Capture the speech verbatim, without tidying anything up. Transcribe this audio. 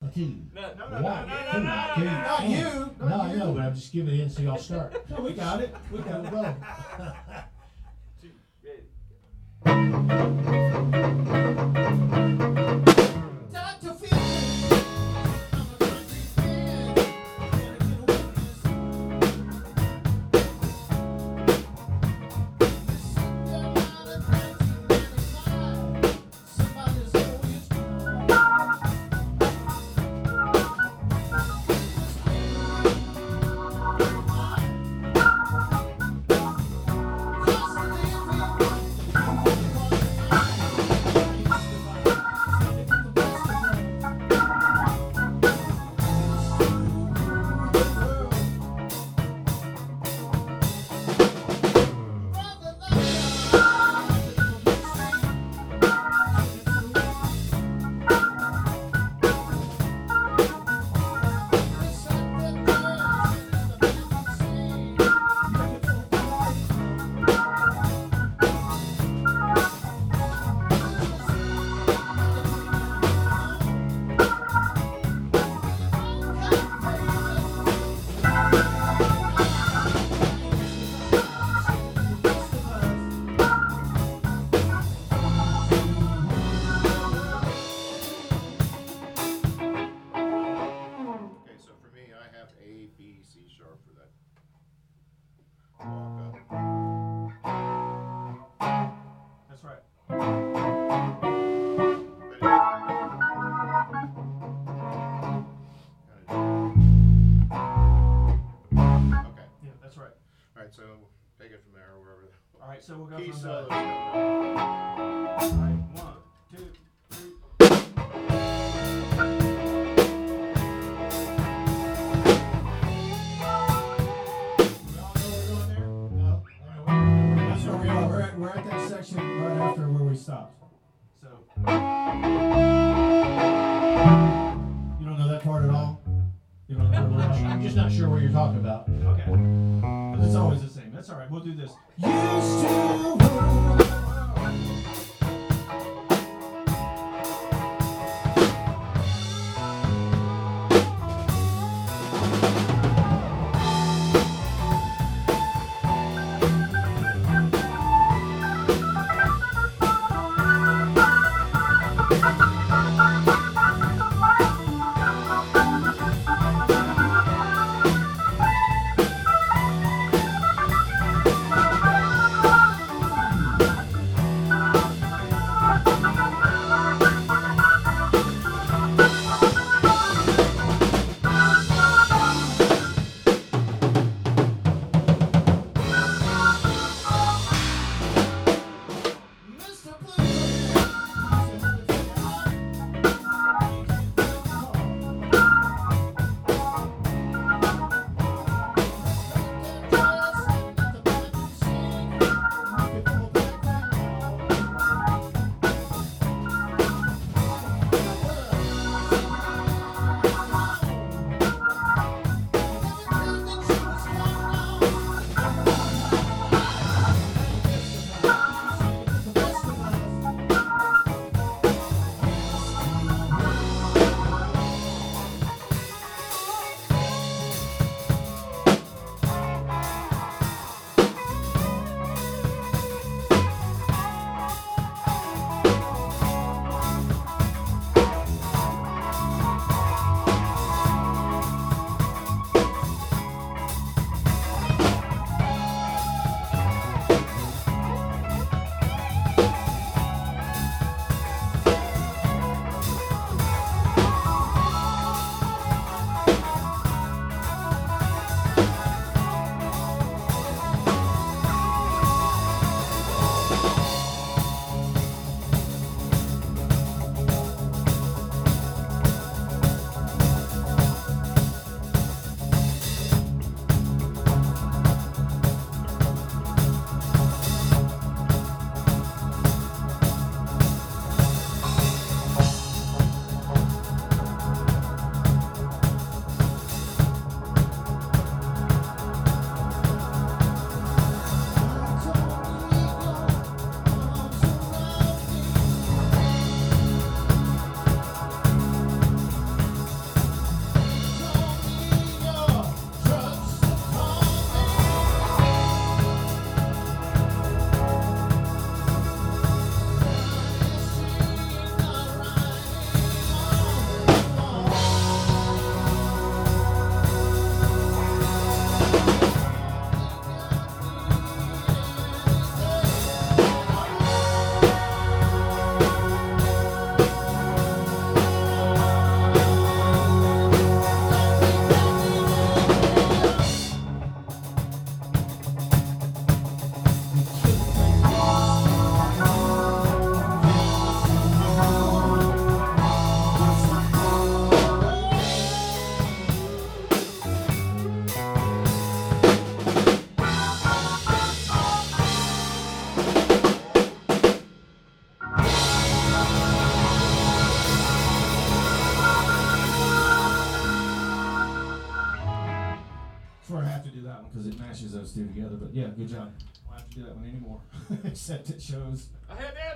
two. No, no, One, no, no, no, two, no, three, no, Not four. you. No, Not I you. know, but I'm just giving it in so y'all start. No, we got it. We got it. Go. Two, ready. Doctor Phil. That's right. Okay. Yeah, that's right. All right, so take it from there, wherever. All right, so we'll go Key from solos the. coming up. All right, one, two, three. That's where we are. We're at, we're at that section right after where we stopped. So, You don't know that part at all? You don't know where we're at? I'm just not sure what you're talking about. okay. But it's always the same. That's all right. We'll do this. Used to rule the world. Sort of have to do that one because it mashes those two together. But yeah, good job. Won't have to do that one anymore. Except it shows. I had that.